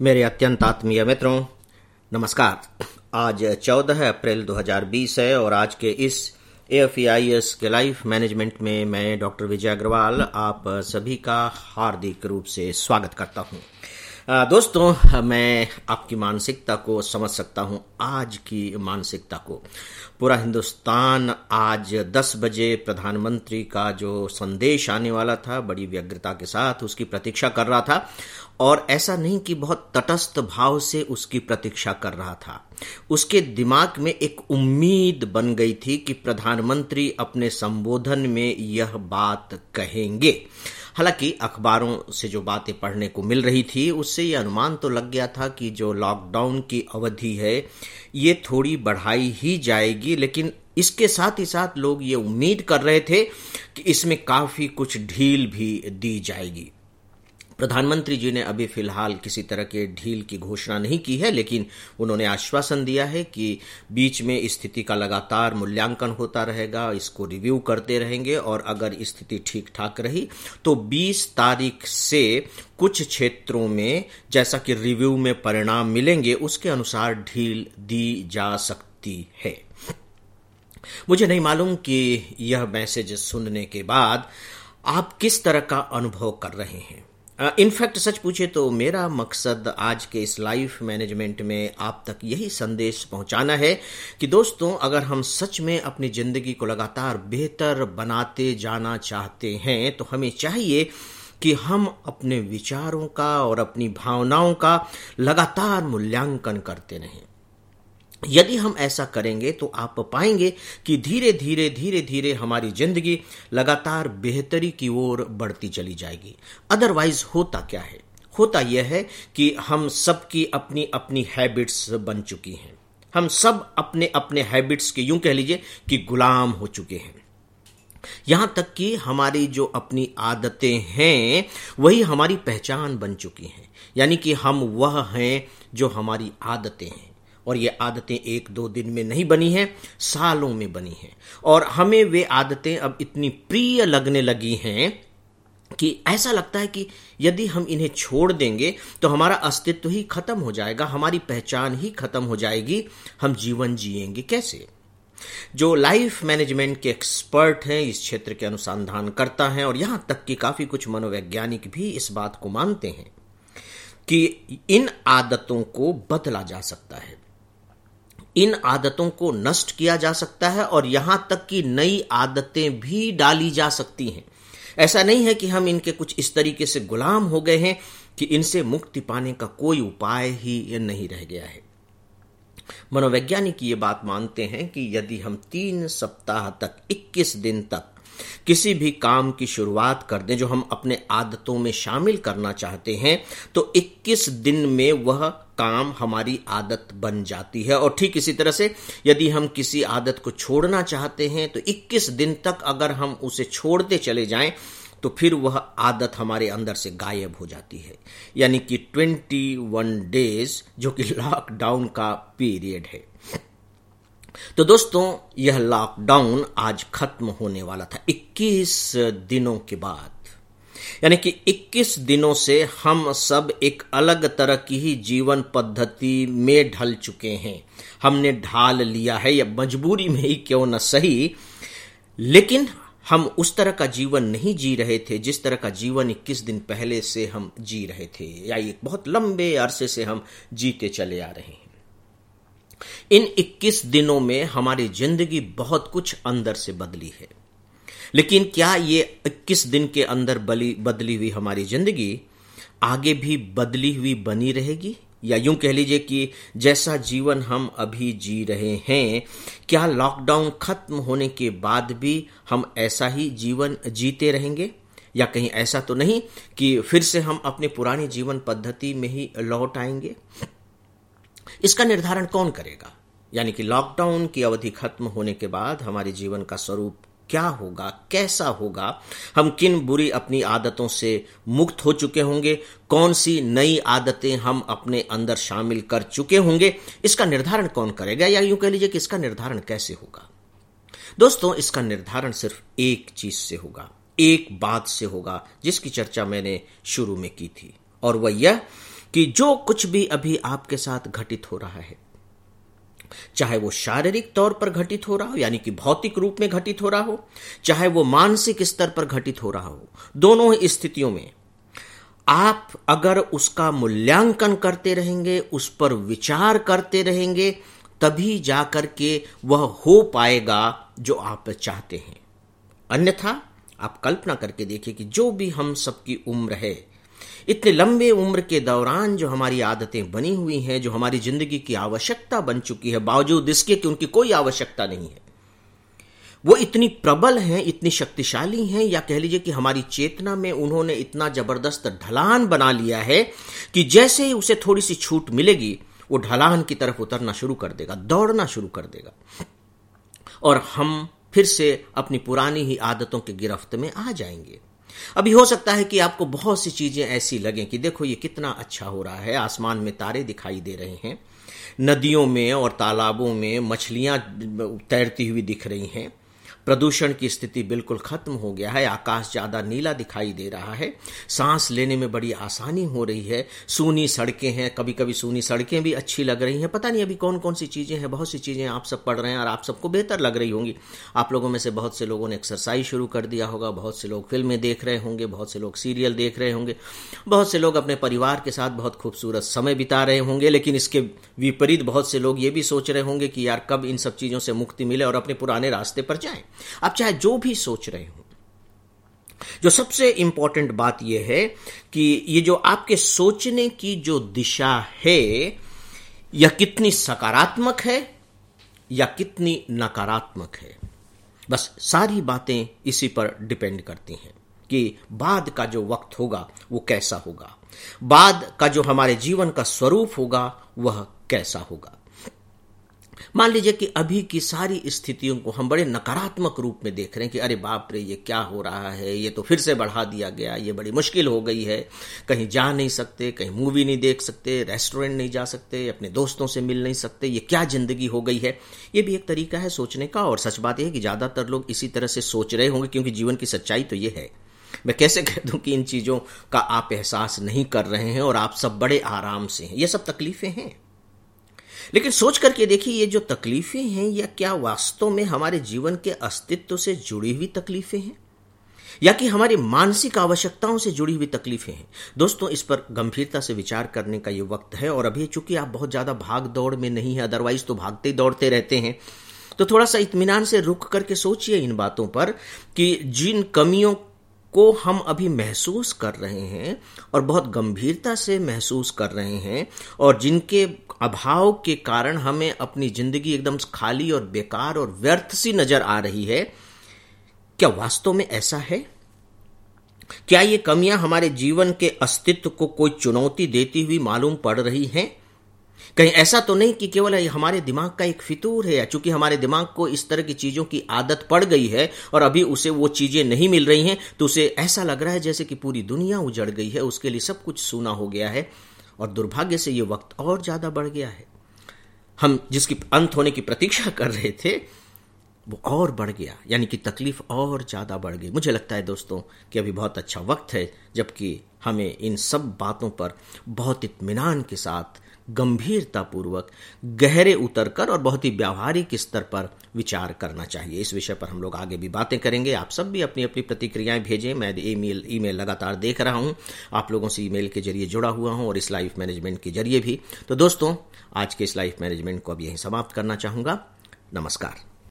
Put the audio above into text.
मेरे अत्यंत आत्मीय मित्रों, नमस्कार। आज 14 अप्रैल 2020 है और आज के इस AFEIS के लाइफ मैनेजमेंट में मैं डॉक्टर विजय अग्रवाल आप सभी का हार्दिक रूप से स्वागत करता हूं। दोस्तों, मैं आपकी मानसिकता को समझ सकता हूं। आज की मानसिकता को पूरा हिंदुस्तान आज 10 बजे प्रधानमंत्री का जो संदेश आने वाला था, बड़ी व्यग्रता के साथ उसकी प्रतीक्षा कर रहा था। और ऐसा नहीं कि बहुत तटस्थ भाव से उसकी प्रतीक्षा कर रहा था। उसके दिमाग में एक उम्मीद बन गई थी कि प्रधानमंत्री अपने संबोधन में यह बात कहेंगे। हालांकि अखबारों से जो बातें पढ़ने को मिल रही थी उससे ये अनुमान तो लग गया था कि जो लॉकडाउन की अवधि है ये थोड़ी बढ़ाई ही जाएगी, लेकिन इसके साथ ही साथ लोग ये उम्मीद कर रहे थे कि इसमें काफी कुछ ढील भी दी जाएगी। प्रधानमंत्री जी ने अभी फिलहाल किसी तरह के ढील की घोषणा नहीं की है, लेकिन उन्होंने आश्वासन दिया है कि बीच में स्थिति का लगातार मूल्यांकन होता रहेगा, इसको रिव्यू करते रहेंगे और अगर स्थिति ठीक ठाक रही तो 20 तारीख से कुछ क्षेत्रों में जैसा कि रिव्यू में परिणाम मिलेंगे उसके अनुसार ढील दी जा सकती है। मुझे नहीं मालूम कि यह मैसेज सुनने के बाद आप किस तरह का अनुभव कर रहे हैं। इनफैक्ट सच पूछे तो मेरा मकसद आज के इस लाइफ मैनेजमेंट में आप तक यही संदेश पहुंचाना है कि दोस्तों, अगर हम सच में अपनी जिंदगी को लगातार बेहतर बनाते जाना चाहते हैं तो हमें चाहिए कि हम अपने विचारों का और अपनी भावनाओं का लगातार मूल्यांकन करते रहें। यदि हम ऐसा करेंगे तो आप पाएंगे कि धीरे धीरे हमारी जिंदगी लगातार बेहतरी की ओर बढ़ती चली जाएगी। अदरवाइज होता क्या है? होता यह है कि हम सबकी अपनी अपनी हैबिट्स बन चुकी हैं। हम सब अपने अपने हैबिट्स के यूं कह लीजिए कि गुलाम हो चुके हैं। यहां तक कि हमारी जो अपनी आदतें हैं वही हमारी पहचान बन चुकी हैं। यानी कि हम वह हैं जो हमारी आदतें हैं। और ये आदतें 1-2 दिन में नहीं बनी हैं, सालों में बनी हैं। और हमें वे आदतें अब इतनी प्रिय लगने लगी हैं कि ऐसा लगता है कि यदि हम इन्हें छोड़ देंगे तो हमारा अस्तित्व ही खत्म हो जाएगा, हमारी पहचान ही खत्म हो जाएगी। हम जीवन जिएंगे कैसे? जो लाइफ मैनेजमेंट के एक्सपर्ट हैं, इस क्षेत्र के अनुसंधान करता हैं और यहां तक कि काफी कुछ मनोवैज्ञानिक भी इस बात को मानते हैं कि इन आदतों को बदला जा सकता है, इन आदतों को नष्ट किया जा सकता है और यहां तक कि नई आदतें भी डाली जा सकती हैं। ऐसा नहीं है कि हम इनके कुछ इस तरीके से गुलाम हो गए हैं कि इनसे मुक्ति पाने का कोई उपाय ही नहीं रह गया है। मनोवैज्ञानिक ये बात मानते हैं कि यदि हम 3 सप्ताह तक 21 दिन तक किसी भी काम की शुरुआत कर दें जो हम अपने आदतों में शामिल करना चाहते हैं तो 21 दिन में वह काम हमारी आदत बन जाती है। और ठीक इसी तरह से यदि हम किसी आदत को छोड़ना चाहते हैं तो 21 दिन तक अगर हम उसे छोड़ते चले जाएं तो फिर वह आदत हमारे अंदर से गायब हो जाती है। यानी कि 21 डेज जो कि लॉकडाउन का पीरियड है। तो दोस्तों, यह लॉकडाउन आज खत्म होने वाला था 21 दिनों के बाद। यानी कि 21 दिनों से हम सब एक अलग तरह की ही जीवन पद्धति में ढल चुके हैं। हमने ढाल लिया है, या मजबूरी में ही क्यों न सही, लेकिन हम उस तरह का जीवन नहीं जी रहे थे जिस तरह का जीवन 21 दिन पहले से हम जी रहे थे, या एक बहुत लंबे अरसे से हम जीते चले आ रहे हैं। इन 21 दिनों में हमारी जिंदगी बहुत कुछ अंदर से बदली है, लेकिन क्या ये 21 दिन के अंदर बदली हुई हमारी जिंदगी आगे भी बदली हुई बनी रहेगी? या यूं कह लीजिए कि जैसा जीवन हम अभी जी रहे हैं, क्या लॉकडाउन खत्म होने के बाद भी हम ऐसा ही जीवन जीते रहेंगे? या कहीं ऐसा तो नहीं कि फिर से हम अपने पुरानी जीवन पद्धति में ही लौट आएंगे? इसका निर्धारण कौन करेगा? यानी कि लॉकडाउन की अवधि खत्म होने के बाद हमारे जीवन का स्वरूप क्या होगा, कैसा होगा, हम किन बुरी अपनी आदतों से मुक्त हो चुके होंगे, कौन सी नई आदतें हम अपने अंदर शामिल कर चुके होंगे, इसका निर्धारण कौन करेगा? या यूं कह लीजिए कि इसका निर्धारण कैसे होगा? दोस्तों, इसका निर्धारण सिर्फ एक चीज से होगा, एक बात से होगा जिसकी चर्चा मैंने शुरू में की थी, और वह यह कि जो कुछ भी अभी आपके साथ घटित हो रहा है, चाहे वो शारीरिक तौर पर घटित हो रहा हो, यानी कि भौतिक रूप में घटित हो रहा हो, चाहे वो मानसिक स्तर पर घटित हो रहा हो, दोनों ही स्थितियों में आप अगर उसका मूल्यांकन करते रहेंगे, उस पर विचार करते रहेंगे, तभी जाकर के वह हो पाएगा जो आप चाहते हैं। अन्यथा आप कल्पना करके देखिए कि जो भी हम सबकी उम्र है, इतने लंबे उम्र के दौरान जो हमारी आदतें बनी हुई हैं, जो हमारी जिंदगी की आवश्यकता बन चुकी है, बावजूद इसके कि उनकी कोई आवश्यकता नहीं है, वो इतनी प्रबल हैं, इतनी शक्तिशाली हैं, या कह लीजिए कि हमारी चेतना में उन्होंने इतना जबरदस्त ढलान बना लिया है कि जैसे ही उसे थोड़ी सी छूट मिलेगी, वो ढलान की तरफ उतरना शुरू कर देगा, दौड़ना शुरू कर देगा, और हम फिर से अपनी पुरानी ही आदतों के गिरफ्त में आ जाएंगे। अभी हो सकता है कि आपको बहुत सी चीजें ऐसी लगें कि देखो ये कितना अच्छा हो रहा है, आसमान में तारे दिखाई दे रहे हैं, नदियों में और तालाबों में मछलियां तैरती हुई दिख रही हैं, प्रदूषण की स्थिति बिल्कुल खत्म हो गया है, आकाश ज्यादा नीला दिखाई दे रहा है, सांस लेने में बड़ी आसानी हो रही है, सूनी सड़कें हैं, कभी कभी सूनी सड़कें भी अच्छी लग रही हैं, पता नहीं अभी कौन कौन सी चीजें हैं, बहुत सी चीजें आप सब पढ़ रहे हैं और आप सबको बेहतर लग रही होंगी। आप लोगों में से बहुत से लोगों ने एक्सरसाइज शुरू कर दिया होगा, बहुत से लोग फिल्में देख रहे होंगे, बहुत से लोग सीरियल देख रहे होंगे, बहुत से लोग अपने परिवार के साथ बहुत खूबसूरत समय बिता रहे होंगे, लेकिन इसके विपरीत बहुत से लोग ये भी सोच रहे होंगे कि यार कब इन सब चीजों से मुक्ति मिले और अपने पुराने रास्ते पर जाएं। आप चाहे जो भी सोच रहे हो, जो सबसे इंपॉर्टेंट बात यह है कि ये जो आपके सोचने की जो दिशा है, यह कितनी सकारात्मक है या कितनी नकारात्मक है, बस सारी बातें इसी पर डिपेंड करती हैं कि बाद का जो वक्त होगा वो कैसा होगा, बाद का जो हमारे जीवन का स्वरूप होगा वह कैसा होगा। मान लीजिए कि अभी की सारी स्थितियों को हम बड़े नकारात्मक रूप में देख रहे हैं कि अरे बाप रे ये क्या हो रहा है, ये तो फिर से बढ़ा दिया गया, ये बड़ी मुश्किल हो गई है, कहीं जा नहीं सकते, कहीं मूवी नहीं देख सकते, रेस्टोरेंट नहीं जा सकते, अपने दोस्तों से मिल नहीं सकते, ये क्या जिंदगी हो गई है। ये भी एक तरीका है सोचने का, और सच बात यह है कि ज्यादातर लोग इसी तरह से सोच रहे होंगे, क्योंकि जीवन की सच्चाई तो ये है। मैं कैसे कह दूं कि इन चीजों का आप एहसास नहीं कर रहे हैं और आप सब बड़े आराम से हैं। ये सब तकलीफें हैं, लेकिन सोच करके देखिए ये जो तकलीफें हैं, या क्या वास्तव में हमारे जीवन के अस्तित्व से जुड़ी हुई तकलीफें हैं, या कि हमारी मानसिक आवश्यकताओं से जुड़ी हुई तकलीफें हैं। दोस्तों, इस पर गंभीरता से विचार करने का ये वक्त है, और अभी चूंकि आप बहुत ज्यादा भाग दौड़ में नहीं है, अदरवाइज तो भागते दौड़ते रहते हैं, तो थोड़ा सा इत्मीनान से रुक करके सोचिए इन बातों पर कि जिन कमियों को हम अभी महसूस कर रहे हैं और बहुत गंभीरता से महसूस कर रहे हैं, और जिनके अभाव के कारण हमें अपनी जिंदगी एकदम खाली और बेकार और व्यर्थ सी नजर आ रही है, क्या वास्तव में ऐसा है? क्या ये कमियां हमारे जीवन के अस्तित्व को कोई चुनौती देती हुई मालूम पड़ रही हैं? कहीं ऐसा तो नहीं कि केवल हमारे दिमाग का एक फितूर है, या चूंकि हमारे दिमाग को इस तरह की चीजों की आदत पड़ गई है और अभी उसे वो चीजें नहीं मिल रही हैं, तो उसे ऐसा लग रहा है जैसे कि पूरी दुनिया उजड़ गई है, उसके लिए सब कुछ सूना हो गया है, और दुर्भाग्य से ये वक्त और ज्यादा बढ़ गया है। हम जिसकी अंत होने की प्रतीक्षा कर रहे थे वो और बढ़ गया, यानी कि तकलीफ और ज्यादा बढ़ गई। मुझे लगता है दोस्तों कि अभी बहुत अच्छा वक्त है जबकि हमें इन सब बातों पर बहुत इत्मीनान के साथ, गंभीरतापूर्वक, गहरे उतरकर और बहुत ही व्यावहारिक स्तर पर विचार करना चाहिए। इस विषय पर हम लोग आगे भी बातें करेंगे। आप सब भी अपनी अपनी प्रतिक्रियाएं भेजें। मैं ईमेल लगातार देख रहा हूं, आप लोगों से ईमेल के जरिए जुड़ा हुआ हूं और इस लाइफ मैनेजमेंट के जरिए भी। तो दोस्तों, आज के इस लाइफ मैनेजमेंट को अब यहीं समाप्त करना चाहूंगा। नमस्कार।